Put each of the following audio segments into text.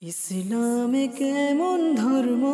ইসলামে কেমন ধর্ম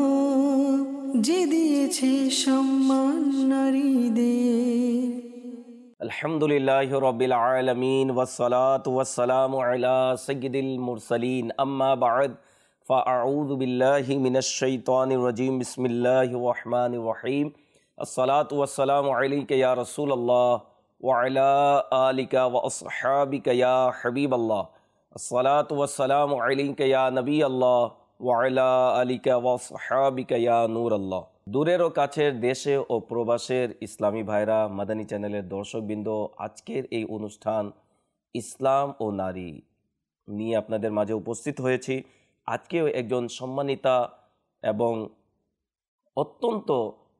যে দিয়েছে সম্মান নারীদের। আলহামদুলিল্লাহি রাব্বিল আলামিন ওয়াসসালাতু ওয়াসসালামু আলা সাইয়্যিদিল মুরসালিন আম্মা বা'দ ফাআউযু বিল্লাহি মিনাশ শাইতানির রাজীম বিসমিল্লাহির রহমানির রহিম আসসালাতু ওয়াসসালামু আলাইকা ইয়া রাসূলুল্লাহ ওয়া আলা আলিকা ওয়া আসহাবিকা ইয়া হাবিবাল্লাহ আসসালাতু ওয়াসসালামু আলাইকা ইয়া নবিয়াল্লাহ ওয়া আলা আলিকা ওয়া আসহাবিকা ইয়া নূরাল্লাহ। দূরের ও কাছের দেশে ও প্রবাসের ইসলামী ভাইরা, মাদানী চ্যানেলের দর্শকবৃন্দ, আজকের এই অনুষ্ঠান ইসলাম ও নারী নিয়ে আপনাদের মাঝে উপস্থিত হয়েছি। আজকেও একজন সম্মানিতা এবং অত্যন্ত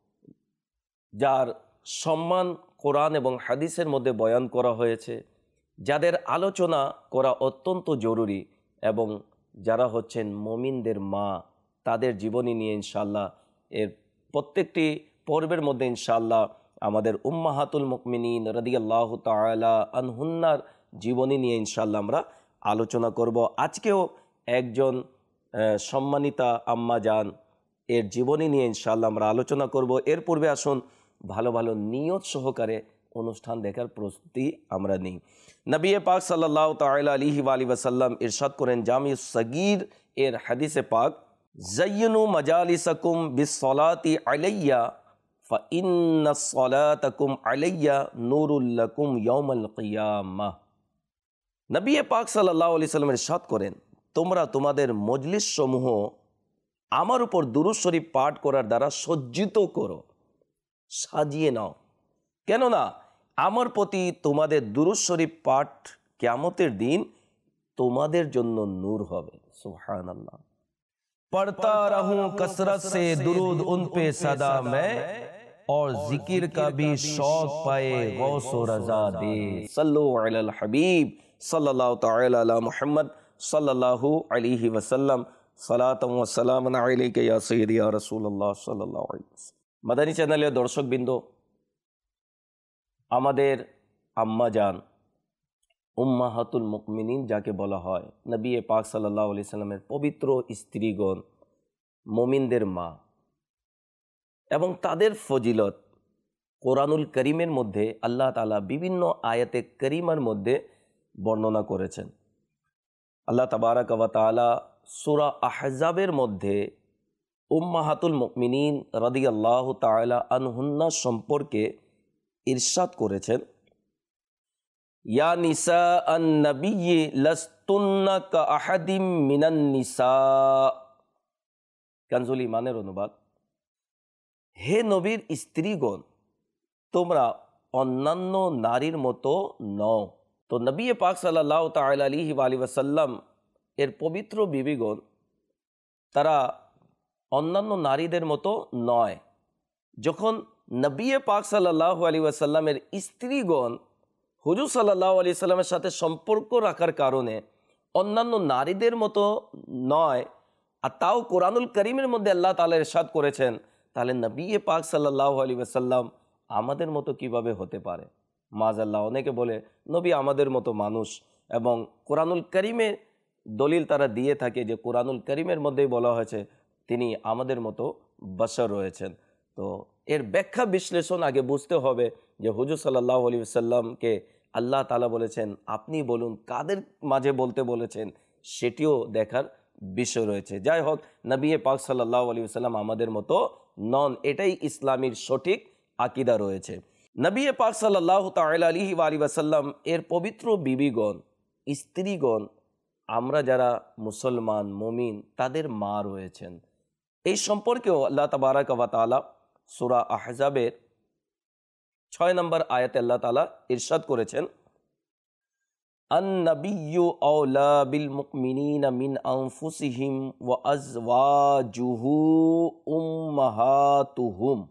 যার সম্মান কোরআন এবং হাদিসের মধ্যে বয়ান করা হয়েছে, যাদের আলোচনা করা অত্যন্ত জরুরি এবং যারা হচ্ছেন মুমিনদের মা, তাদের জীবনী নিয়ে ইনশাআল্লাহ এর প্রত্যেকটি পর্বের মধ্যে ইনশাআল্লাহ আমাদের উম্মাহাতুল মুমিনিন রাদিয়াল্লাহু তাআলা আনহুন্নার জীবনী নিয়ে ইনশাআল্লাহ আমরা আলোচনা করব। আজকেও একজন সম্মানিতা আম্মা জান এর জীবনী নিয়ে ইনশাআল্লাহ আমরা আলোচনা করব। এর পূর্বে আসুন ভালো ভালো নিয়ত সহকারে অনুষ্ঠান দেখার প্রস্তুতি আমরা নিই। নবী পাক সাল্লাল্লাহু তাআলা আলাইহি ওয়া আলিহি ওয়াসাল্লাম ইরশাদ করেন জামিউস সগীর এর হাদিসে পাক, জাইয়িনু মাজালিসাকুম বিসসালাতি আলাইয়া ফাইন্নাস সালাতাকুম আলাইয়া নূরুল লাকুম ইয়াউমাল কিয়ামাহ। নবী পাক সাল্লাল্লাহু আলাইহি ওয়াসাল্লাম ইরশাদ করেন, তোমরা তোমাদের মজলিস সমূহ আমার উপর দুরূদ শরীফ পাঠ করার দ্বারা সজ্জিত করো, সাজিয়ে নাও, কেননা আমার প্রতি তোমাদের দুরূদ শরীফ পাঠ কিয়ামতের দিন তোমাদের জন্য নূর হবে। সুবহানাল্লাহ। पढ़ता रहूं कसरत से दुरूद उन पे सदा मैं, और जिक्र का भी शौक पाए गौस व रजा दे। सल्लु अलल हबीब सल्लल्लाहु ताला अला मुहम्मद सल्लल्लाहु अलैहि वसल्लम सलातम व सलामन अलैका या सय्यदी या রাসূলুল্লাহ সাল্লাল্লাহু আলাইহি ওয়াসাল্লাম। মাদানী চ্যানেলের দর্শকবৃন্দ, আমাদের আম্মা জান উম্মাহাতুল মুমিনিন যাকে বলা হয়, নবী পাক সাল্লাল্লাহু আলাইহি সাল্লামের পবিত্র স্ত্রীগণ, মুমিনদের মা, এবং তাদের ফজিলত কোরআনুল করিমের মধ্যে আল্লাহ তাআলা বিভিন্ন আয়াতে করিমার মধ্যে বর্ণনা করেছেন। আল্লাহ তাবারাক ওয়া তাআলা সূরা আহজাবের মধ্যে উম্মাহাতুল মুমিনিন রাদিয়াল্লাহু তাআলা আনহুন্না সম্পর্কে ইরশাদ করেছেন, ইয়া নিসা আন নবিয়্যি লাস্তুন্না কা আহাদিম মিনান নিসা। কানজুল ঈমানের অনুবাদ, হে নবীর স্ত্রীগণ, তোমরা অন্যান্য নারীর মতো নও। তো নবী পাক সাল্লাল্লাহু তাআলা আলাইহি ওয়া আলিহি ওয়াসাল্লাম এর পবিত্র বিবিগণ তারা অন্যান্য নারীদের মতো নয়। যখন নবী পাক সাল্লাল্লাহু আলাইহি ওয়াসাল্লামের স্ত্রীগণ হুজুর সাল্লাল্লাহু আলাইহি ওয়াসাল্লামের সাথে সম্পর্ক রাখার কারণে অন্যান্য নারীদের মতো নয়, আর তাও কোরআনুল করিমের মধ্যে আল্লাহ তাআলা ইরশাদ করেছেন, তাহলে নবী পাক সাল্লাল্লাহু আলাইহি ওয়াসাল্লাম আমাদের মতো কিভাবে হতে পারে? মাযাল্লাহ। অনেকে বলে নবী আমাদের মতো মানুষ, এবং কোরআনুল করিমে দলিল তারা দিয়ে থাকে যে কোরআনুল করিমের মধ্যেই বলা হয়েছে তিনি আমাদের মতো বশর রয়েছেন। তো এর ব্যাখ্যা বিশ্লেষণ আগে বুঝতে হবে যে হুজুর সাল্লাল্লাহু আলাইহি ওয়াসাল্লামকে আল্লাহ তাআলা বলেছেন আপনি বলুন, কাদের মাঝে বলতে বলেছেন সেটিও দেখার বিষয় রয়েছে। যাই হোক, নবী পাক সাল্লাল্লাহু আলাইহি ওয়াসাল্লাম আমাদের মতো নন, এটাই ইসলামের সঠিক আকীদা রয়েছে। নবী পাক সাল্লাল্লাহু তাআলা আলাইহি ওয়া আলিহি ওয়াসাল্লাম এর পবিত্র বিবিগণ, স্ত্রীগণ, আমরা যারা মুসলমান মুমিন তাদের মা রয়েছেন। এই সম্পর্কেও আল্লাহ তাবারাক ওয়া তাআলা সূরা আহজাবের 6 নম্বর আয়াতে আল্লাহ তাআলা ইরশাদ করেছেন, আন-নাবিয়্যু আওলা বিল মুমিনিনা মিন আনফুসিহিম ওয়া আজওয়াজুহু উম্মাহাতুহুম।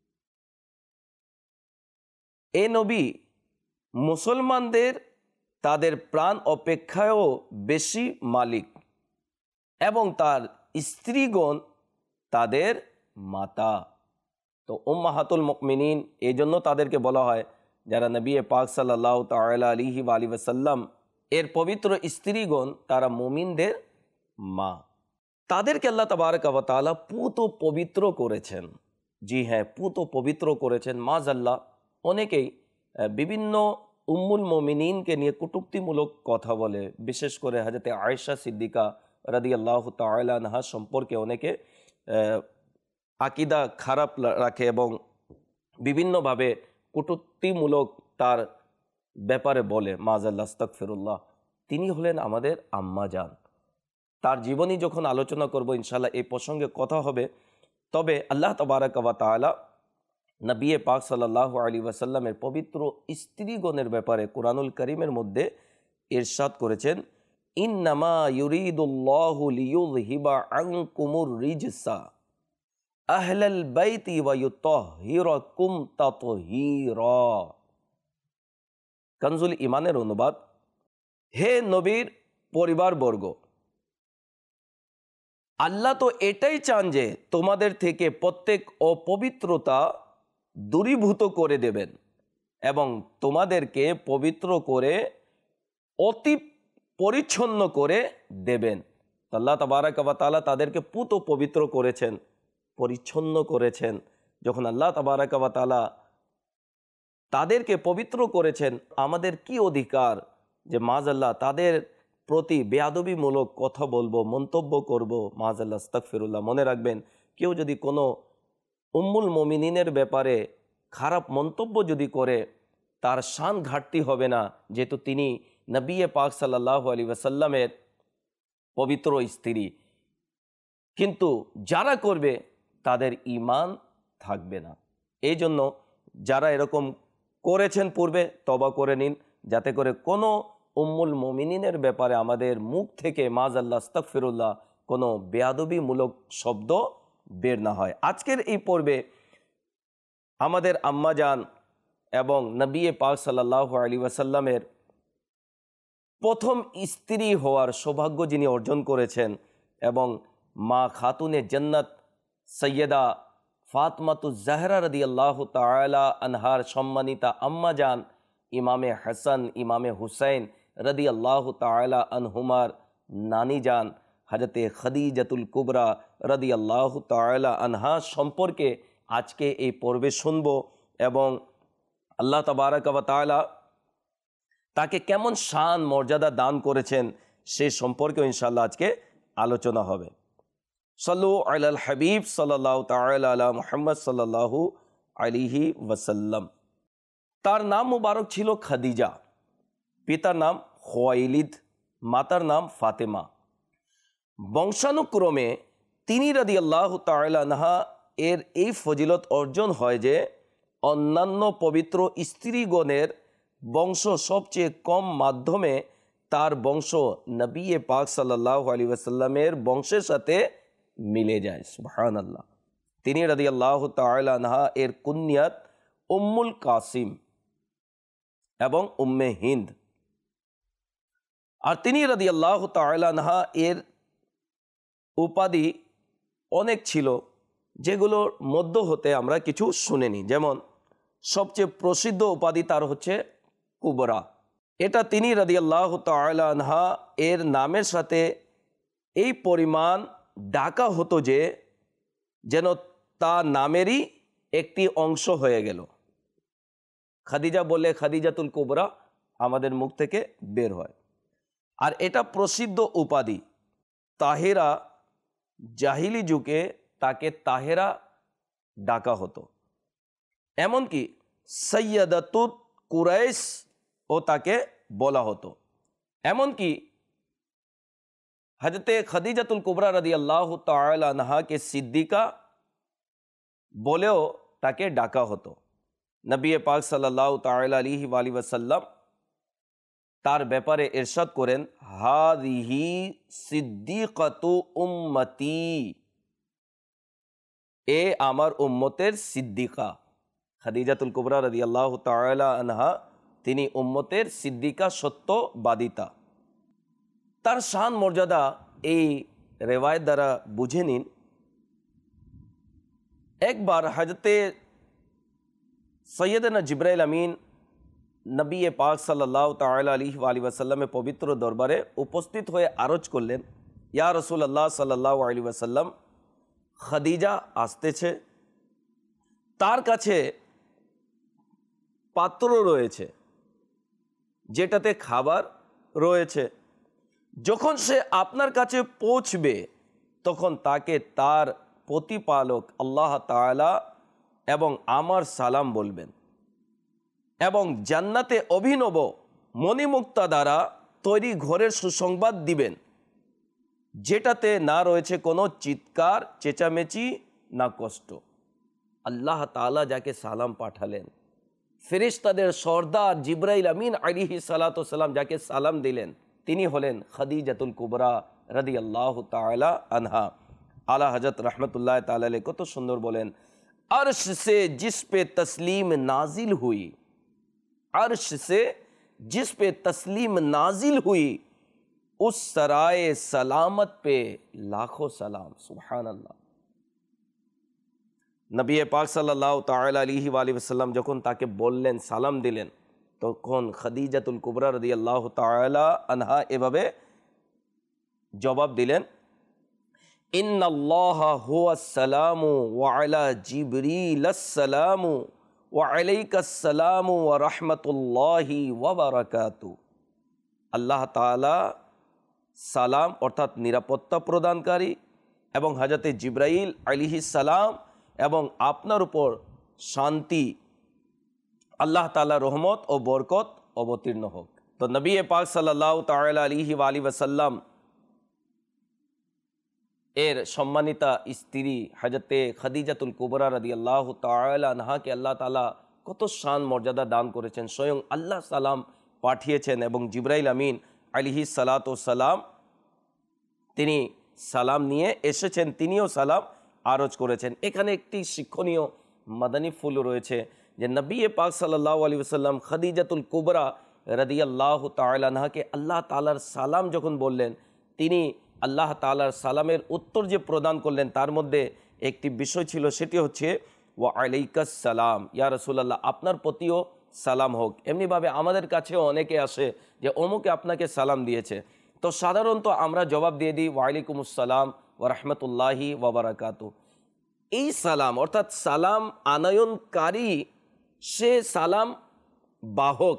এ নবী মুসলমানদের তাদের প্রাণ অপেক্ষায়ও বেশি মালিক, এবং তার স্ত্রীগণ তাদের মাতা। তো উম্মাহাতুল মুমিনিন এই জন্য তাদেরকে বলা হয় যারা নবী পাক সাল্লাল্লাহু তাআলা আলাইহি ওয়া আলিহি ওয়াসাল্লাম এর পবিত্র স্ত্রীগণ, তারা মুমিনদের মা। তাদেরকে আল্লাহ তাবারক ওয়া তাআলা পুত পবিত্র করেছেন। জি হ্যাঁ, পুত পবিত্র করেছেন। মাযাল্লাহ, অনেকেই বিভিন্ন উম্মুল মুমিনিনকে নিয়ে কটূক্তিমূলক কথা বলে, বিশেষ করে হযরতে আয়েশা সিদ্দিকা রাদিয়াল্লাহু তাআলা আনহা সম্পর্কে অনেকে আকীদা খারাপ রাখে এবং বিভিন্নভাবে কটূক্তিমূলক তার ব্যাপারে বলে। মাযাল্লাহ, আস্তাগফিরুল্লাহ। তিনি হলেন আমাদের আম্মা জান। তার জীবনী যখন আলোচনা করব ইনশাআল্লাহ এই প্রসঙ্গে কথা হবে। তবে আল্লাহ তাবারক ওয়া তাআলা নবী পাক সাল্লাল্লাহু আলাইহি ওয়াসাল্লামের পবিত্র স্ত্রীগণের ব্যাপারে কোরআনুল কারীমের মধ্যে ইরশাদ করেছেন, ইন্নামা ইউরিদুল্লাহু লিইয়ুযহিবা আনকুমুর রিজসা আহলাল বাইতি ওয়া ইউতাহহিরাকুম তাতহীরা। কানজুল ঈমানের অনুবাদ, হে নবীর পরিবারবর্গ, আল্লাহ তো এটাই চান যে তোমাদের থেকে প্রত্যেক অপবিত্রতা দূরীভূত করে দেবেন এবং তোমাদেরকে পবিত্র করে অতি পরিচ্ছন্ন করে দেবেন। আল্লাহ তাবারক ওয়া তাআলা তাদেরকে পুত পবিত্র করেছেন, পরিচ্ছন্ন করেছেন। যখন আল্লাহ তাবারক ওয়া তাআলা তাদেরকে পবিত্র করেছেন, আমাদের কি অধিকার যে মাযাল্লাহ তাদের প্রতি বেয়াদবিমূলক কথা বলবো, মন্তব্য করব? মাযাল্লাহ, আস্তাগফিরুল্লাহ। মনে রাখবেন, কেউ যদি কোনো উম্মুল মুমিনিনের ব্যাপারে খারাপ মন্তব্য যদি করে, তার শান ঘাটতি হবে না, যেহেতু তিনি নবী পাক সাল্লাল্লাহু আলাইহি ওয়াসাল্লামের পবিত্র স্ত্রী। কিন্তু যারা করবে তাদের ঈমান থাকবে না। এই জন্য যারা এরকম করেছেন পূর্বে, তওবা করে নিন, যাতে করে কোনো উম্মুল মুমিনিনের ব্যাপারে আমাদের মুখ থেকে মাযাল্লাহ, আস্তাগফিরুল্লাহ, কোনো বেয়াদবিমূলক শব্দ বের না হয়। আজকের এই পর্বে আমাদের আম্মা জান এবং নবী পাক সাল্লাল্লাহু আলাইহি ওয়াসাল্লামের প্রথম স্ত্রী হওয়ার সৌভাগ্য যিনি অর্জন করেছেন এবং মা খাতুনে জান্নাত সৈয়দা ফাতমাতুজ জাহরা রাদিয়াল্লাহু তাআলা আনহার সম্মানিতা আম্মা জান ইমামে হাসান ইমামে হুসাইন রাদিয়াল্লাহু তাআলা আনহুমার নানি জান হযরতে খাদিজাতুল কুবরা রাদিয়াল্লাহু তাআলা আনহা সম্পর্কে আজকে এই পর্বে শুনব এবং আল্লাহ তাবারক ওয়া তাআলা তাকে কেমন শান মর্যাদা দান করেছেন সে সম্পর্কে ইনশাআল্লাহ আজকে আলোচনা হবে। সাল্লু আলাল হাবিব সাল্লাল্লাহু তাআলা আলা মুহাম্মদ সাল্লাল্লাহু আলাইহি ওয়াসাল্লাম। তার নাম মুবারক ছিল খাদিজা, পিতার নাম খুয়াইলিদ, মাতার নাম ফাতেমা। বংশানুক্রমে তিনি রাদিয়াল্লাহু তাআলা আনহা এর এই ফজিলত অর্জন হয় যে অন্যান্য পবিত্র স্ত্রীগণের বংশ সবচেয়ে কম মাধ্যমে তার বংশ নবী পাক সাল্লাল্লাহু আলাইহি ওয়াসাল্লামের বংশের সাথে মিলে যায়। সুবহানাল্লাহ। তিনি রাদিয়াল্লাহু তাআলা আনহা এর কুনিয়াত উম্মুল কাসিম এবং উম্মে হিন্দ। আর তিনি রাদিয়াল্লাহু তাআলা আনহা এর উপাধি অনেক ছিল, যেগুলোর মধ্য হতে আমরা কিছু শুনে নিই। যেমন সবচেয়ে প্রসিদ্ধ উপাধি তার হচ্ছে কুবরা। এটা তিনি রাদিয়াল্লাহু তাআলা আনহা এর নামের সাথে এই পরিমাণ ডাকা হতো যে যেন তার নামেরই একটি অংশ হয়ে গেল। খাদিজা বললে খাদিজাতুল কুবরা আমাদের মুখ থেকে বের হয়। আর এটা প্রসিদ্ধ উপাধি। তাহেরা, জাহিলি যুগে তাকে তাহেরা ডাকা হতো। এমনকি সৈয়দাতুত কুরাইশ ও তাকে বলা হতো। এমনকি হযরতে খাদিজাতুল কুবরা রাদিয়াল্লাহু তাআলা আনহাকে সিদ্দিকা বলেও তাকে ডাকা হতো। নবী পাক সাল্লাল্লাহু তাআলা আলাইহি ওয়াসাল্লাম তার ব্যাপারে ইরশাদ করেন, হাযিহি সিদ্দিকাতু উম্মতি, এ আমার উম্মতের সিদ্দিকা। খাদিজাতুল কুবরা রাদিয়াল্লাহু তাআলা আনহা তিনি উম্মতের সিদ্দিকা, সত্যবাদিতা। তার শান মর্যাদা এই রেওয়ায়েত দ্বারা বুঝে নিন। একবার হযরতে সৈয়দনা জিবরাইল আমিন নবী পাক সাল্লাল্লাহু তাআলা আলাইহি ওয়াসাল্লামের পবিত্র দরবারে উপস্থিত হয়ে আরজ করলেন, ইয়া রাসূলুল্লাহ সাল্লাল্লাহু আলাইহি ওয়াসাল্লাম, খাদিজা আসতেছে, তার কাছে পাত্র রয়েছে যেটাতে খাবার রয়েছে, যখন সে আপনার কাছে পৌঁছবে তখন তাকে তার প্রতিপালক আল্লাহ তাআলা এবং আমার সালাম বলবেন এবং জান্নাতে অভিনব মণিমুক্তা দ্বারা তৈরি ঘরের সুসংবাদ দিবেন, যেটাতে না রয়েছে কোনো চিৎকার চেঁচামেচি না কষ্ট। আল্লাহ তাআলা যাকে সালাম পাঠালেন, ফেরেশতাদের সর্দার জিবরাইল আমিন আলাইহিস সালাতু সালাম যাকে সালাম দিলেন, তিনি হলেন খাদিজাতুল কুবরা রাদিয়াল্লাহু তাআলা আনহা। আলা হযরত रहमतुल्लाह ताला अलैह কত সুন্দর বলেন, अर्श से जिस पे तस्लीम नाजिल हुई, अर्श से जिस पे तस्लीम नाजिल हुई, उस सराय सलामत पे लाखों सलाम। सुभान अल्लाह। নবী পাক সাল্লাল্লাহু তাআলা আলাইহি ওয়াসাল্লাম যখন তাকে বললেন, সালাম দিলেন, তখন খাদিজাতুল কুবরা রাদিয়াল্লাহু তাআলা আনহা এভাবে জবাব দিলেন, ইন্নাল্লাহা হুয়াস সালামু ওয়া আলা জিবরিলাস সালামু ওয়া আলাইকাস সালামু ওয়া রাহমাতুল্লাহি ওয়া বারাকাতুহু। আল্লাহ তাআলা সালাম অর্থাৎ নিরাপত্তা প্রদানকারী এবং হযরতে জিবরাইল আলাইহিস সালাম এবং আপনার উপর শান্তি, আল্লাহ তাআলার রহমত ও বরকত অবতীর্ণ হোক। তো নবী পাক সাল্লাল্লাহু তাআলা আলাইহি ওয়াসাল্লাম এর সম্মানিতা স্ত্রী হযরতে খাদিজাতুল কুবরা রাদিয়াল্লাহু তাআলা আনহাকে আল্লাহ তাআলা কত শান মর্যাদা দান করেছেন। স্বয়ং আল্লাহ সালাম পাঠিয়েছেন এবং জিবরাইল আমিন আলাইহিস সালাতু সালাম তিনি সালাম নিয়ে এসেছেন, তিনিও সালাম আরজ করেছেন। এখানে একটি শিক্ষণীয় মাদানী ফুল রয়েছে যে নবী পাক সাল্লাল্লাহু আলাইহি ওয়াসাল্লাম খাদিজাতুল কুবরা রাদিয়াল্লাহু তাআলা আনহাকে আল্লাহ তাআলার সালাম যখন বললেন, তিনি আল্লাহ তাআলার সালামের উত্তর যে প্রদান করলেন তার মধ্যে একটি বিষয় ছিল, সেটি হচ্ছে ওয়া আলাইকাস সালাম, ইয়া রাসূলুল্লাহ আপনার প্রতিও সালাম হোক। এমনিভাবে আমাদের কাছেও অনেকে আসে যে অমুকে আপনাকে সালাম দিয়েছে, তো সাধারণত আমরা জবাব দিয়ে দিই ওয়া আলাইকুমুস সালাম ওয়া রাহমাতুল্লাহি ওয়া বারাকাতুহু। এই সালাম অর্থাৎ সালাম আনয়নকারী, সে সালাম বাহক,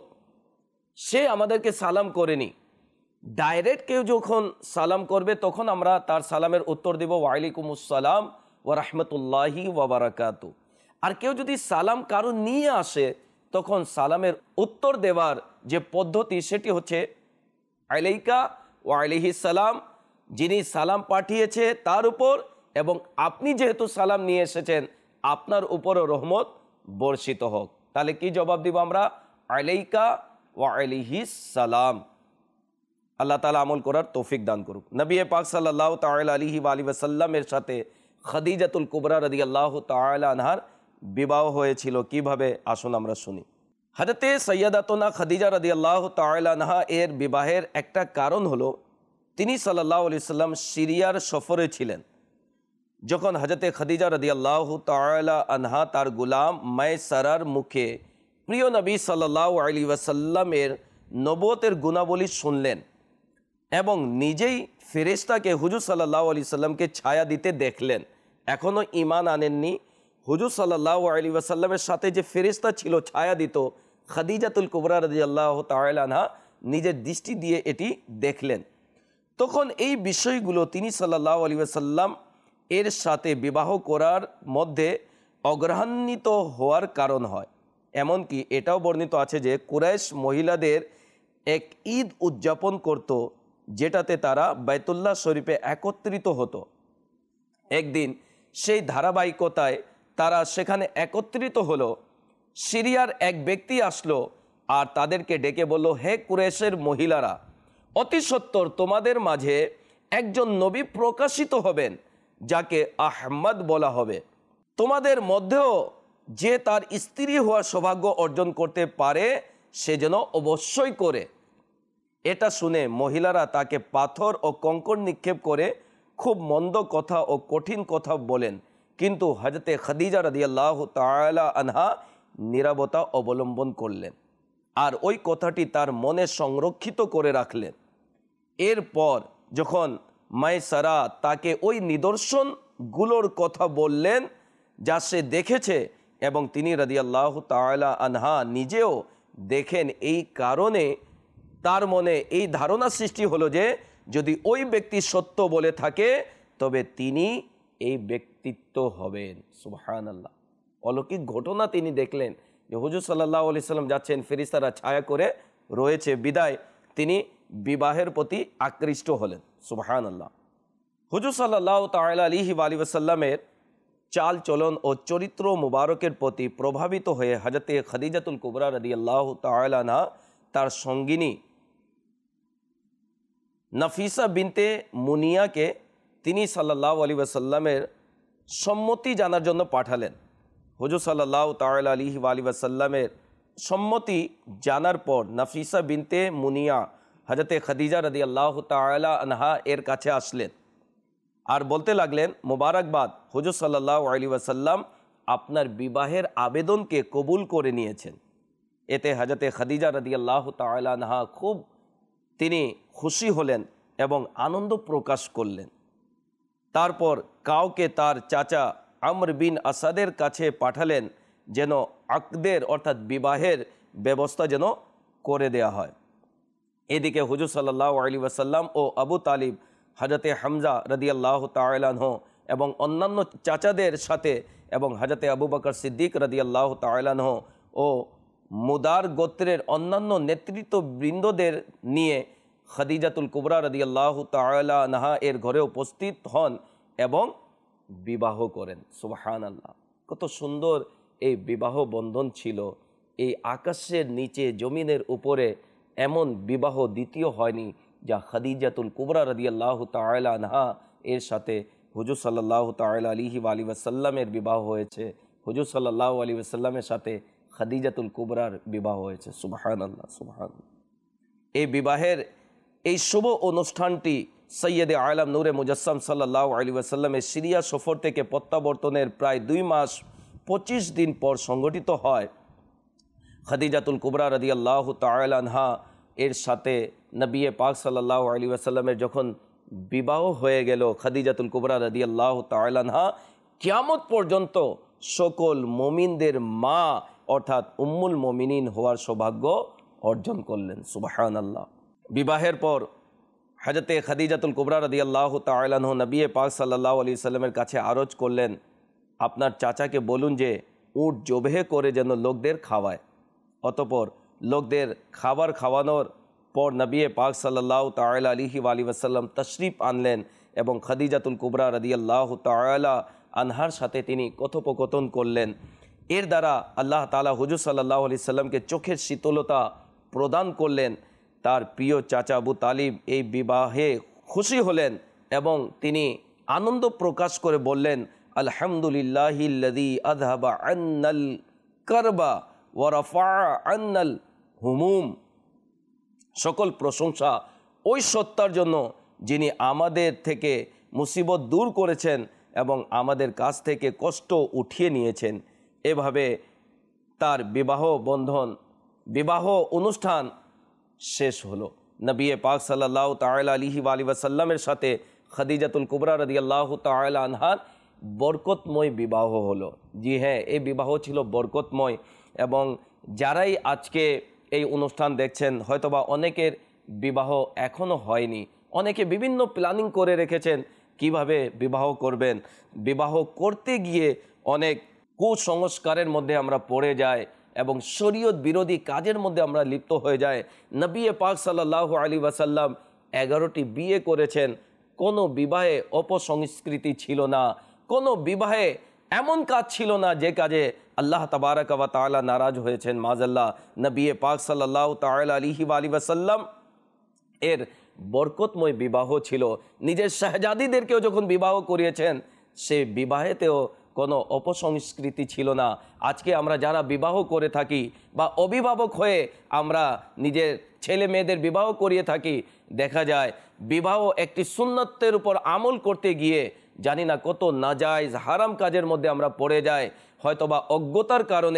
সে আমাদেরকে সালাম করেনি। ডাইরেক্ট কেউ যখন সালাম করবে তখন আমরা তার সালামের উত্তর দেব ওয়া আলাইকুমুস সালাম ওয়া রাহমাতুল্লাহি ওয়া বারাকাতুহু। আর কেউ যদি সালাম কারো নিয়ে আসে তখন সালামের উত্তর দেওয়ার যে পদ্ধতি সেটি হচ্ছে আলাইকা ওয়া আলাইহিস সালাম, যিনি সালাম পাঠিয়েছে তার উপর, এবং আপনি যেহেতু সালাম নিয়ে এসেছেন আপনার উপরও রহমত বর্ষিত হোক। তাহলে কি জবাব দিব আমরা? আলাইকা ওয়া আলাইহিস সালাম। আল্লাহ তাআলা আমল করার তৌফিক দান করুক। নবী পাক সাল্লাল্লাহু তাআলা আলাইহি ওয়াসাল্লামের সাথে খাদিজাতুল কুবরা রাদিয়াল্লাহু তাআলা আনহার বিবাহ হয়েছিল কিভাবে, আসুন আমরা শুনি। হযরতে সাইয়্যিদাতুনা খাদিজা রাদিয়াল্লাহু তাআলা আনহা এর বিবাহের একটা কারণ হলো, তিনি সাল্লাল্লাহু আলাইহি ওয়াসাল্লাম সিরিয়ার সফরে ছিলেন। যখন হযরতে খাদিজা রাদিয়াল্লাহু তাআলা আনহা তার গোলাম মায়সারার মুখে প্রিয় নবী সাল্লাল্লাহু আলাইহি ওয়াসাল্লামের নবুয়তের গুণাবলী শুনলেন এবং নিজেই ফেরেশতাকে হুজুর সাল্লাল্লাহু আলাইহি ওয়াসাল্লামকে ছায়া দিতে দেখলেন, এখনও ঈমান আনেননি। হুজুর সাল্লাল্লাহু আলাইহি ওয়াসাল্লামের সাথে যে ফেরেশতা ছিল ছায়া দিত, খাদিজাতুল কুবরা রাদিয়াল্লাহু তাআলা আনহা নিজের দৃষ্টি দিয়ে এটি দেখলেন। তখন এই বিষয়গুলো তিনি সাল্লাল্লাহু আলাইহি ওয়াসাল্লাম এর সাথে বিবাহ করার মধ্যে অগ্রহান্বিত হওয়ার কারণ হয়। এমনকি এটাও বর্ণিত আছে যে কুরাইশ মহিলাদের এক ঈদ উদযাপন করত, যেটাতে তারা বাইতুল্লাহ শরীফে একত্রিত হতো। একদিন সেই ধারাবাহিকতায় তারা সেখানে একত্রিত হলো। সিরিয়ার এক ব্যক্তি আসলো আর তাদেরকে ডেকে বলল, হে কুরাইশের মহিলারা, অতি সত্বর তোমাদের মাঝে একজন নবী প্রকাশিত হবেন যাকে আহমদ বলা হবে। তোমাদের মধ্যেও যে তার স্ত্রী হওয়ার সৌভাগ্য অর্জন করতে পারে সে যেন অবশ্যই করে। এটা শুনে মহিলারা তাকে পাথর ও কঙ্কর নিক্ষেপ করে খুব মন্দ কথা ও কঠিন কথা বলেন, কিন্তু হযরতে খাদিজা রাদিয়াল্লাহু তাআলা আনহা নীরবতা অবলম্বন করলেন আর ওই কথাটি তার মনে সংরক্ষিত করে রাখলেন। এরপর যখন মায়সারা তাকে ওই নিদর্শনগুলোর কথা বললেন যা সে দেখেছে এবং তিনি রাদিয়াল্লাহু তাআলা আনহা নিজেও দেখেন। এই কারণে তার মনে এই ধারণা সৃষ্টি হলো যে যদি ওই ব্যক্তি সত্য বলে থাকে তবে তিনি এই ব্যক্তিত্ব হবেন। সুবহানাল্লাহ। অলৌকিক ঘটনা তিনি দেখলেন যে হুজুর সাল্লাল্লাহু আলাইহি সাল্লাম যাচ্ছেন, ফেরেশতারা ছায়া করে রয়েছে বিদায় তিনি বিবাহের প্রতি আকৃষ্ট হলেন। সুবহানাল্লাহ। হুজুর সাল্লাল্লাহু তাআলা আলাইহি ওয়াসাল্লামের চাল চলন ও চরিত্র মুবারকের প্রতি প্রভাবিত হয়ে হযরতে খাদিজাতুল কুবরা রাদিয়াল্লাহু তাআলা আনহা তার সঙ্গিনী নাফিসা বিনতে মুনিয়াকে তিনি সাল্লাল্লাহু আলাইহি ওয়াসাল্লামের সম্মতি জানার জন্য পাঠালেন। হুজুর সাল্লাল্লাহু তাআলা আলাইহি ওয়াসাল্লামের সম্মতি জানার পর নাফিসা বিনতে মুনিয়া হযরতে খাদিজা রাদিয়াল্লাহু তাআলা আনহা এর কাছে আসলেন আর বলতে লাগলেন, মোবারকবাদ, হুজুর সাল্লাল্লাহু আলাইহি ওয়াসাল্লাম আপনার বিবাহের আবেদনকে কবুল করে নিয়েছেন। এতে হযরতে খাদিজা রাদিয়াল্লাহু তাআলা আনহা খুব তিনি খুশি হলেন এবং আনন্দ প্রকাশ করলেন। তারপর কাউকে তার চাচা আমর বিন আসাদের কাছে পাঠালেন যেন আকদের অর্থাৎ বিবাহের ব্যবস্থা যেন করে দেয়া হয়। এদিকে হুজুর সাল্লাল্লাহু আলাইহি ওয়াসাল্লাম ও আবু তালিব, হযরতে হামজা রাদিয়াল্লাহু তাআলা আনহু এবং অন্যান্য চাচাদের সাথে এবং হযরতে আবু বকর সিদ্দিক রাদিয়াল্লাহু তাআলা আনহু ও মুদার গোত্রের অন্যান্য নেতৃত্ববৃন্দদের নিয়ে খাদিজাতুল কুবরা রাদিয়াল্লাহু তাআলা আনহা এর ঘরে উপস্থিত হন এবং বিবাহ করেন। সুবহানাল্লাহ। কত সুন্দর এই বিবাহ বন্ধন ছিল। এই আকাশের নিচে জমিনের উপরে এমন বিবাহ দ্বিতীয় হয়নি যা খাদিজাতুল কুবরা রাদিয়াল্লাহু তাআলা আনহা এর সাথে হুজুর সাল্লাল্লাহু তাআলা আলাইহি ওয়াসাল্লামের বিবাহ হয়েছে। হুজুর সাল্লাল্লাহু আলাইহি ওয়াসাল্লামের সাথে খাদিজাতুল কুবরার বিবাহ হয়েছে। সুবহানাল্লাহ, সুবহানাল্লাহ। এই বিবাহের এই শুভ অনুষ্ঠানটি সৈয়দে আলম নূরে মুজাসসাম সাল্লাল্লাহু আলাইহি ওয়াসাল্লামের সিরিয়া সফর থেকে প্রত্যাবর্তনের প্রায় 2 মাস 25 দিন পর সংগঠিত হয়। খাদিজাতুল কুবরা রাদিয়াল্লাহু তাআলা আনহা এর সাথে নবী পাক সাল্লাল্লাহু আলাইহি ওয়াসাল্লামের যখন বিবাহ হয়ে গেল, খাদিজাতুল কুবরা রাদিয়াল্লাহু তাআলা আনহা কিয়ামত পর্যন্ত সকল মুমিনদের মা অর্থাৎ উম্মুল মুমিনিন হওয়ার সৌভাগ্য অর্জন করলেন। সুবহানাল্লাহ। বিবাহের পর হযরতে খাদিজাতুল কুবরা রাদিয়াল্লাহু তাআলা আনহা নবী পাক সাল্লাল্লাহু আলাইহি ওয়াসাল্লামের কাছে আরজ করলেন, আপনার চাচাকে বলুন যে উট জবেহ করে যেন লোকদের খাওয়ায়। অতঃপর লোকদের খাবার খাওয়ানোর পর নবী পাক সাল্লাল্লাহু তাআলা আলাইহি ওয়াসাল্লাম তশরিফ আনলেন এবং খাদিজাতুল কুবরা রাদিয়াল্লাহু তাআলা আনহার সাথে তিনি কথোপকথন করলেন। এর দ্বারা আল্লাহ তাআলা হুজুর সাল্লাল্লাহু আলাইহি সাল্লামকে চোখের শীতলতা প্রদান করলেন। তার প্রিয় চাচা আবু তালিব এই বিবাহে খুশি হলেন এবং তিনি আনন্দ প্রকাশ করে বললেন, আলহামদুলিল্লাহিল্লাযী আযহাবা আন্নাল কারবা ওয়া রাফা আন্নাল হুমুম। সকল প্রশংসা ওই সত্তার জন্য যিনি আমাদের থেকে মুসিবত দূর করেছেন এবং আমাদের কাছ থেকে কষ্ট উঠিয়ে নিয়েছেন। এভাবে তার বিবাহ অনুষ্ঠান শেষ হলো। নবী পাক সাল্লাল্লাহু তাআলা আলাইহি ওয়াসাল্লামের সাথে খাদিজাতুল কুবরা রাদিয়াল্লাহু তাআলা আনহার বরকতময় বিবাহ হলো। জি হ্যাঁ, এই বিবাহ ছিল বরকতময় এবং যারাই আজকে এই অনুষ্ঠান দেখছেন হয়তোবা অনেকের বিবাহ এখনও হয়নি, অনেকে বিভিন্ন প্ল্যানিং করে রেখেছেন কিভাবে বিবাহ করবেন। বিবাহ করতে গিয়ে অনেক কুসংস্কারের মধ্যে আমরা পড়ে যাই এবং শরীয়ত বিরোধী কাজের মধ্যে আমরা লিপ্ত হয়ে যাই। নবী পাক সাল্লাল্লাহু আলাইহি ওয়াসাল্লাম 11টি বিয়ে করেছেন। কোনো বিবাহে অপসংস্কৃতি ছিল না, কোনো বিবাহে এমন কাজ ছিল না যে কাজে আল্লাহ তাবারাক ওয়া তাআলা নারাজ হয়েছেন। মাযাল্লাহ, নবী পাক সাল্লাল্লাহু তাআলা আলাইহি ওয়াসাল্লাম এর বরকতময় বিবাহ ছিল। নিজের শাহজাদিদেরকেও যখন বিবাহ করিয়েছেন সে বিবাহেতেও কোনো অপসংস্কৃতি ছিল না। আজকে আমরা যারা বিবাহ করে থাকি বা অভিভাবক হয়ে আমরা নিজের ছেলে মেয়েদের বিবাহ করিয়ে থাকি, দেখা যায় বিবাহ একটি সুন্নতের উপর আমল করতে গিয়ে জানি না কত নাজায়েজ হারাম কাজের মধ্যে আমরা পড়ে যাই। হয়তোবা অজ্ঞতার কারণে,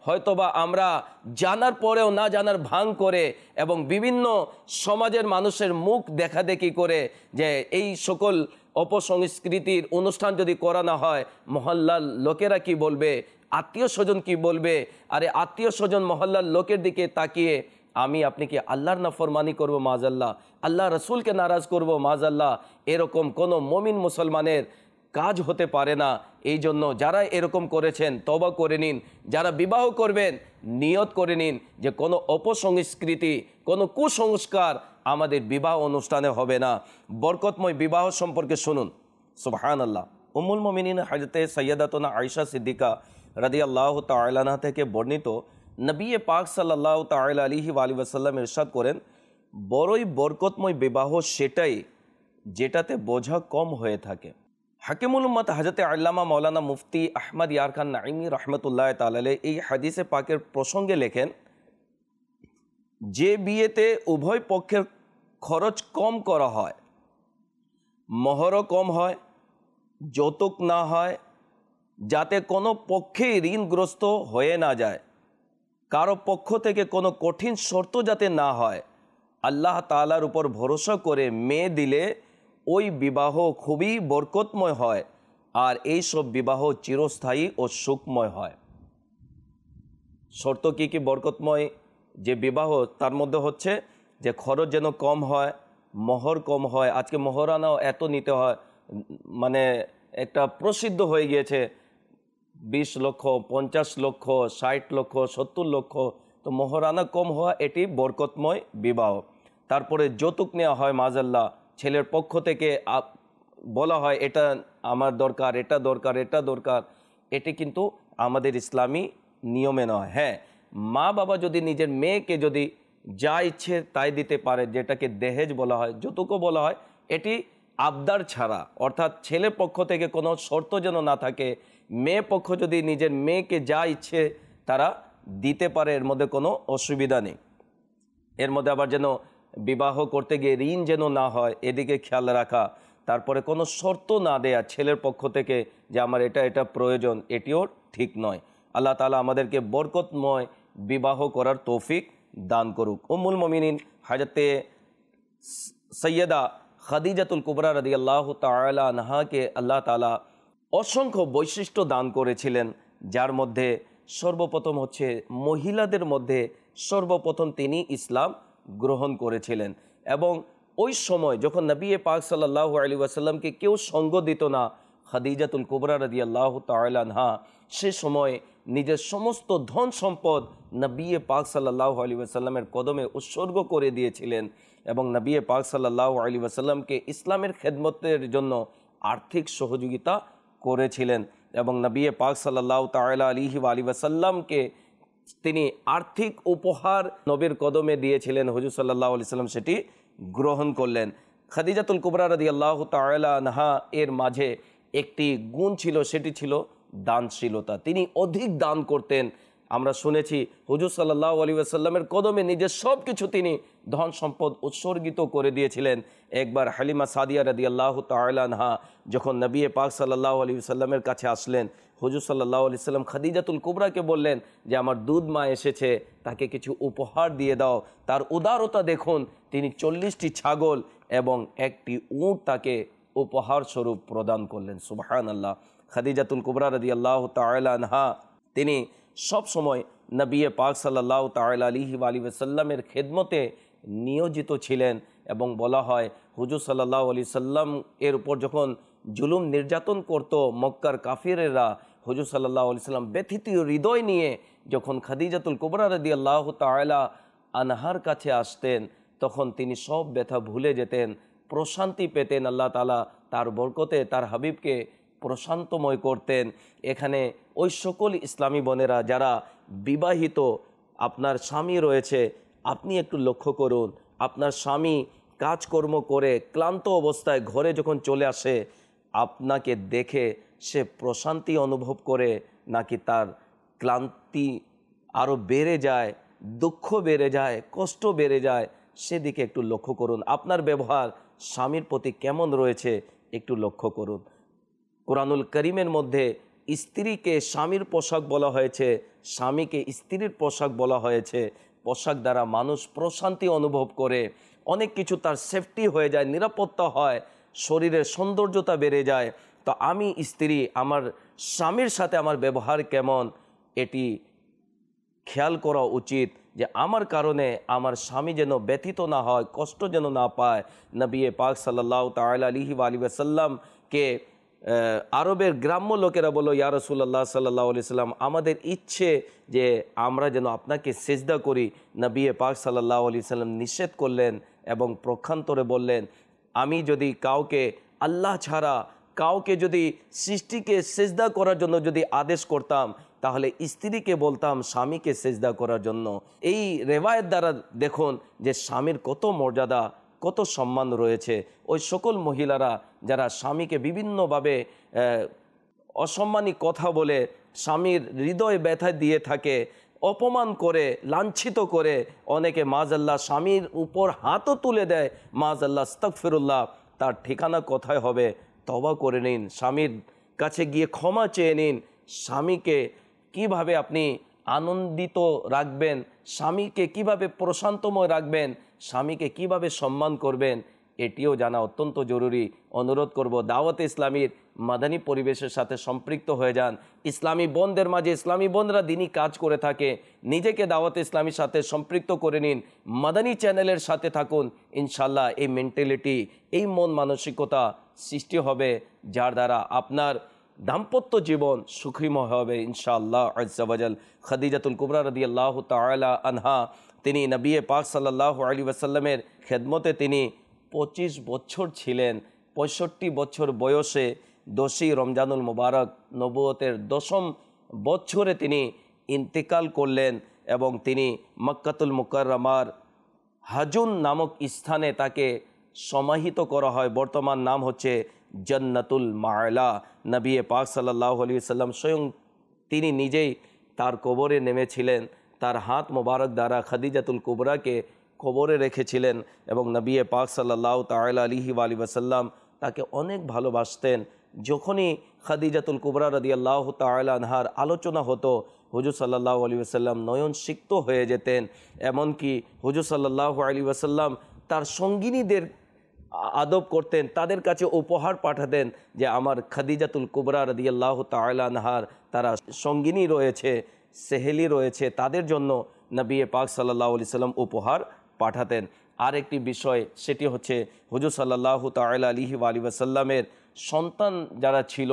হয়তোবা আমরা জানার পরেও না জানার ভান করে এবং বিভিন্ন সমাজের মানুষের মুখ দেখাদেখি করে যে এই সকল অপসংস্কৃতির অনুষ্ঠান যদি করানো হয় মহল্লার লোকেরা কি বলবে, আত্মীয় স্বজন কি বলবে, আরে আত্মীয় স্বজন মহল্লার লোকের দিকে তাকিয়ে আমি আপনি কি আল্লাহর নাফরমানি করবো মাজাল্লাহ, আল্লাহ রসুলকে নারাজ করবো মাজাল্লাহ, এরকম কোনো মমিন মুসলমানের কাজ হতে পারে না। এই জন্য যারা এরকম করেছেন তওবা করে নিন, যারা বিবাহ করবেন নিয়ত করে নিন যে কোনো অপসংস্কৃতি, কোনো কুসংস্কার আমাদের বিবাহ অনুষ্ঠানে হবে না। বরকতময় বিবাহ সম্পর্কে শুনুন। সুবহানাল্লাহ। উম্মুল মুমিনিন হযরতে সাইয়্যিদাতুনা আয়েশা সিদ্দিকা রাদিয়াল্লাহু তাআলা আনহা থেকে বর্ণিত, নবী পাক সাল্লাল্লাহু তাআলা আলাইহি ওয়া আলিহি ওয়াসাল্লাম ইরশাদ করেন, বড়ই বরকতময় বিবাহ সেটাই যেটাতে বোঝা কম হয়ে থাকে। হাকিমুল উম্মাত হযরতে আল্লামা মাওলানা মুফতি আহমদ ইয়ার খান নাঈমি রহমতুল্লাহ তাআলা আলাইহি এই হাদিসে পাকের প্রসঙ্গে লেখেন, যে বিয়েতে উভয় পক্ষের খরচ কম করা হয়, মোহরও কম হয়, যৌতুক না হয়, যাতে কোনো পক্ষেই ঋণগ্রস্ত হয়ে না যায়, কারো পক্ষ থেকে কোনো কঠিন শর্ত যাতে না হয়, আল্লাহ তাআলার উপর ভরসা করে মেয়ে দিলে ওই বিবাহ খুবই বরকতময় হয় আর এই সব বিবাহ চিরস্থায়ী ও সুখময় হয়। শর্ত কি কি বরকতময় যে বিবাহ, তার মধ্যে হচ্ছে যে খরচ যেন কম হয়, মোহর কম হয়। আজকে মোহরানাও এত নিতে হয়, মানে একটা প্রসিদ্ধ হয়ে গিয়েছে 20 লক্ষ, 50 লক্ষ, 60 লক্ষ, 70 লক্ষ। তো মোহরানা কম হওয়া এটি বরকতময় বিবাহ। তারপরে যৌতুক নেওয়া হয় মাজাল্লাহ, ছেলের পক্ষ থেকে বলা হয় এটা আমার দরকার, এটা দরকার, এটা দরকার। এটি কিন্তু আমাদের ইসলামী নিয়মে নয়। হ্যাঁ, মা বাবা যদি নিজের মেয়েকে যদি যা ইচ্ছে তাই দিতে পারে, যেটাকে দহেজ বলা হয়, যৌতুকও বলা হয়, এটি আবদার ছাড়া, অর্থাৎ ছেলে পক্ষ থেকে কোনো শর্ত যেন না থাকে। মেয়ে পক্ষ যদি নিজের মেয়েকে যা ইচ্ছে তারা দিতে পারে, এর মধ্যে কোনো অসুবিধা নেই। এর মধ্যে আবার যেন বিবাহ করতে গিয়ে ঋণ যেন না হয়, এদিকে খেয়াল রাখা। তারপরে কোনো শর্ত না দেয়া ছেলের পক্ষ থেকে যে আমার এটা এটা প্রয়োজন, এটিও ঠিক নয়। আল্লাহ তাআলা আমাদেরকে বরকতময় বিবাহ করার তৌফিক দান করুক। উম্মুল মুমিনিন হযরতে সৈয়দা খাদিজাতুল কুবরা রাদিয়াল্লাহু তাআলা আনহাকে আল্লাহ তাআলা অসংখ্য বৈশিষ্ট্য দান করেছিলেন, যার মধ্যে সর্বপ্রথম হচ্ছে মহিলাদের মধ্যে সর্বপ্রথম তিনি ইসলাম গ্রহণ করেছিলেন। এবং ওই সময় যখন নবী পাক সাল্লাল্লাহু আলাইহি ওয়াসাল্লামকে কেউ সঙ্গ দিত না, খাদিজাতুল কুবরা রাদিয়াল্লাহু তাআলা আনহা সে সময় নিজের সমস্ত ধন সম্পদ নবী পাক সাল্লাল্লাহু আলাইহি ওয়াসাল্লামের কদমে উৎসর্গ করে দিয়েছিলেন এবং নবী পাক সাল্লাল্লাহু আলাইহি ওয়াসাল্লামকে ইসলামের খেদমতের জন্য আর্থিক সহযোগিতা করেছিলেন। এবং নবী পাক সাল্লাল্লাহু তাআলা আলাইহি ওয়াসাল্লামকে তিনি আর্থিক উপহার নবীর কদমে দিয়েছিলেন, হুজুর সাল্লাল্লাহু আলাইহি ওয়াসাল্লাম সেটি গ্রহণ করলেন। খাদিজাতুল কুবরা রাদিয়াল্লাহু তাআলা আনহা এর মাঝে একটি গুণ ছিল, সেটি ছিল দানশীলতা। তিনি অধিক দান করতেন। আমরা শুনেছি হুজুর সাল্লাল্লাহু আলাইহি ওয়াসাল্লামের কদমে নিজের সব কিছু তিনি ধন সম্পদ উৎসর্গিত করে দিয়েছিলেন। একবার হালিমা সাদিয়া রাদিয়াল্লাহু তাআলা আনহা যখন নবী পাক সাল্লাল্লাহু আলাইহি ওয়াসাল্লামের কাছে আসলেন, হুজুর সাল্লাল্লাহু আলাইহি ওয়াসাল্লাম খাদিজাতুল কুবরাকে বললেন যে আমার দুধ মা এসেছে, তাকে কিছু উপহার দিয়ে দাও। তার উদারতা দেখুন, তিনি 40টি ছাগল এবং একটি উট তাকে উপহার স্বরূপ প্রদান করলেন। সুবহানাল্লাহ। খাদিজাতুল কুবরা রাদিয়াল্লাহু তাআলা আনহা তিনি সব সময় নবী পাক সাল্লাল্লাহু তাআলা আলাইহি ওয়াসাল্লামের খেদমতে নিয়োজিত ছিলেন। এবং বলা হয় হুজুর সাল্লাল্লাহু আলাইহি সাল্লাম এর উপর যখন জুলুম নির্যাতন করত মক্কার কাফিরেরা, হুজুর সাল্লাল্লাহু আলাইহি সাল্লাম ব্যথিত হৃদয় নিয়ে যখন খাদিজাতুল কুবরা রাদিয়াল্লাহু তাআলা আনহার কাছে আসতেন, তখন তিনি সব ব্যথা ভুলে যেতেন, প্রশান্তি পেতেন। আল্লাহ তাআলা তার বরকতে তার হাবিবকে প্রশান্তময় করতেন। এখানে ওই সকল ইসলামী বোনেরা যারা বিবাহিত, আপনার স্বামী রয়েছে, আপনি একটু লক্ষ্য করুন, আপনার স্বামী কাজকর্ম করে ক্লান্ত অবস্থায় ঘরে যখন চলে আসে, আপনাকে দেখে সে প্রশান্তি অনুভব করে নাকি তার ক্লান্তি আরও বেড়ে যায়, দুঃখ বেড়ে যায়, কষ্ট বেড়ে যায়, সেদিকে একটু লক্ষ্য করুন। আপনার ব্যবহার স্বামীর প্রতি কেমন রয়েছে একটু লক্ষ্য করুন। কোরআনুল করিমের মধ্যে স্ত্রীকে স্বামীর পোশাক বলা হয়েছে, স্বামীকে স্ত্রীর পোশাক বলা হয়েছে। পোশাক দ্বারা মানুষ প্রশান্তি অনুভব করে, অনেক কিছু তার সেফটি হয়ে যায়, নিরাপত্তা হয়, শরীরের সৌন্দর্যতা বেড়ে যায়। তো আমি স্ত্রী, আমার স্বামীর সাথে আমার ব্যবহার কেমন, এটি খেয়াল করা উচিত যে আমার কারণে আমার স্বামী যেন ব্যথিত না হয়, কষ্ট যেন না পায়। নবী পাক সাল্লাল্লাহু তাআলা আলাইহি ওয়া সাল্লামকে আরবের গ্রাম্য লোকেরা বলল, ইয়া রাসূলুল্লাহ সাল্লাল্লাহু আলাইহি সাল্লাম, আমাদের ইচ্ছে যে আমরা যেন আপনাকে সিজদা করি। নবী পাক সাল্লাল্লাহু আলাইহি সাল্লাম নিষেধ করলেন এবং প্রক্ষান্তরে বললেন, আমি যদি কাউকে আল্লাহ ছাড়া কাউকে যদি সৃষ্টিকে সিজদা করার জন্য যদি আদেশ করতাম, তাহলে স্ত্রীকে বলতাম স্বামীকে সিজদা করার জন্য। এই রেওয়ায়েত দ্বারা দেখুন যে স্বামীর কত মর্যাদা, কত সম্মান রয়েছে। ওই সকল মহিলারা যারা স্বামীকে বিভিন্নভাবে অসম্মানী কথা বলে স্বামীর হৃদয় ব্যথা দিয়ে থাকে, অপমান করে, লাঞ্ছিত করে, অনেকে মাআযাল্লাহ স্বামীর উপর হাতও তুলে দেয়, মাআযাল্লাহ আস্তাগফিরুল্লাহ, তার ঠিকানা কোথায় হবে? তওবা করে নিন, স্বামীর কাছে গিয়ে ক্ষমা চেয়ে নিন। স্বামীকে কিভাবে আপনি আনন্দিত রাখবেন, স্বামীকে কিভাবে প্রশান্তময় রাখবেন, স্বামীকে কিভাবে সম্মান করবেন, এটিও জানা অত্যন্ত জরুরি। অনুরোধ করব দাওয়াতে ইসলামীর মাদানী পরিবেশের সাথে সম্পৃক্ত হয়ে যান। ইসলামী বোনদের মাঝে, ইসলামী বোনরা দিনই কাজ করে থাকে, নিজেকে দাওয়াতে ইসলামীর সাথে সম্পৃক্ত করে নিন, মাদানী চ্যানেলের সাথে থাকুন। ইনশাল্লাহ এই মেন্টালিটি, এই মন মানসিকতা সৃষ্টি হবে, যার দ্বারা আপনার দাম্পত্য জীবন সুখীময় হবে ইনশাআল্লাহ আজ্জা ওয়াজাল। খাদিজাতুল কুবরা রাদিয়াল্লাহু তাআলা আনহা, তিনি নবী পাক সাল্লাল্লাহু আলাইহি ওয়াসাল্লামের খেদমতে তিনি 25 বছর ছিলেন। 65 বছর বয়সে 10ই রমজানুল মুবারক নবুয়তের 10ম বছরে তিনি ইন্তেকাল করলেন এবং তিনি মক্কাতুল মুকাররমার হাজুন নামক স্থানে তাকে সমাহিত করা হয়। বর্তমান নাম হচ্ছে জান্নাতুল মাআলা। নবী পাক সাল্লাল্লাহু আলাইহি ওয়াসাল্লাম স্বয়ং তিনি নিজেই তার কবরে নেমেছিলেন, তার হাত মোবারক দ্বারা খাদিজাতুল কুবরাকে কবরে রেখেছিলেন এবং নবী পাক সাল্লাল্লাহু তাআলা আলাইহি ওয়াসাল্লাম তাকে অনেক ভালোবাসতেন। যখনই খাদিজাতুল কুবরা রাদিয়াল্লাহু তাআলা আনহার আলোচনা হতো, হুজুর সাল্লাল্লাহু আলাইহি ওয়াসাল্লাম নয়ন সিক্ত হয়ে যেতেন। এমনকি হুজুর সাল্লাল্লাহু আলাইহি ওয়াসাল্লাম তার সঙ্গিনীদের আদব করতেন, তাদের কাছে উপহার পাঠাতেন যে আমার খাদিজাতুল কুবরা রাদিয়াল্লাহু তাআলা আনহার তারা সঙ্গিনী রয়েছে, সেহেলি রয়েছে, তাদের জন্য নবী পাক সাল্লাল্লাহু আলাইহি সাল্লাম উপহার পাঠাতেন। আরেকটি বিষয়, সেটি হচ্ছে হুজুর সাল্লাল্লাহু তাআলা আলাইহি ওয়াসাল্লামের সন্তান যারা ছিল,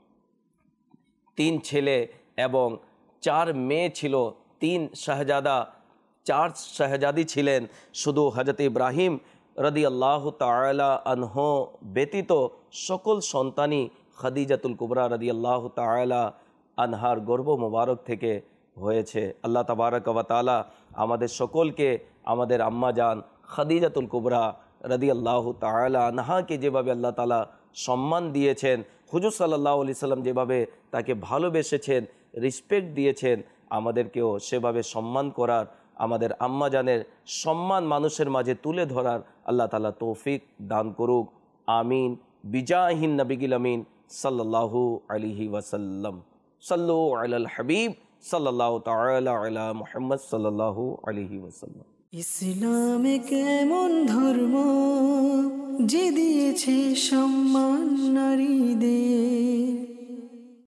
3 ছেলে এবং 4 মেয়ে ছিল, 3 শাহজাদা, 4 শাহজাদি ছিলেন। শুধু হযরত ইব্রাহিম রাদিয়াল্লাহু তাআলা আনহু ব্যতীত সকল সন্তানই খাদিজাতুল কুবরা রাদিয়াল্লাহু তাআলা আনহার গর্ভ মোবারক থেকে হয়েছে। আল্লাহ তাবারক ওয়া তাআলা আমাদের সকলকে আমাদের আম্মা জান খাদিজাতুল কুবরা রাদিয়াল্লাহু তাআলা আনহাকে যেভাবে আল্লাহ তাআলা সম্মান দিয়েছেন, হুজুর সাল্লাল্লাহু আলাইহি সাল্লাম যেভাবে তাকে ভালোবেসেছেন, রেসপেক্ট দিয়েছেন, আমাদেরকেও সেভাবে সম্মান করার, আমাদের আম্মা জানের সম্মান মানুষের মাঝে তুলে ধরার আল্লাহ তাআলা তৌফিক দান করুক। আমিন। বিজাহিন নবিয়িল আমিন সাল্লাল্লাহু আলাইহি ওয়াসাল্লাম। সাল্লু আলাল হাবিব সাল্লাল্লাহু তাআলা আলা মুহাম্মদ সাল্লাল্লাহু আলাইহি ওয়াসাল্লাম। ইসলামে কেমন ধর্ম যে দিয়েছে সম্মান নারীদের।